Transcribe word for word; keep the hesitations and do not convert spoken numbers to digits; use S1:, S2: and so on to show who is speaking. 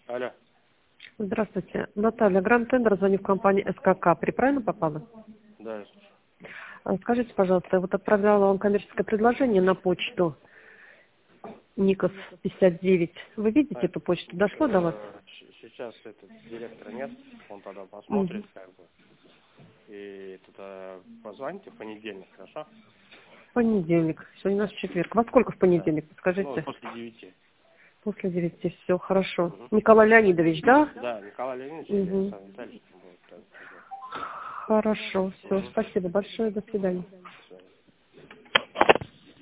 S1: Алло.
S2: Здравствуйте. Наталья, Гранд Тендер, звоню в компанию СКК. При правильно попала?
S1: Да, я слушаю.
S2: А, Скажите, пожалуйста, я вот отправляла вам коммерческое предложение на почту Никос пятьдесят девять. Вы видите
S1: А,
S2: эту почту? Дошло до вас?
S1: э, щ- сейчас этот директора нет, он тогда посмотрит,
S2: Мгм.
S1: как бы. И тогда позвоните в понедельник, хорошо?
S2: В понедельник. Сегодня у нас четверг. Во сколько в
S1: Да.
S2: понедельник?
S1: Ну,
S2: Подскажите.
S1: после девяти.
S2: После девяти. Все, хорошо.
S1: Мгм.
S2: Николай Леонидович, да?
S1: Да, Николай Леонидович или
S2: Угу.
S1: Александр Витальевич там будет. так сказать.
S2: Хорошо. Все,
S1: Мгм.
S2: спасибо большое. До свидания.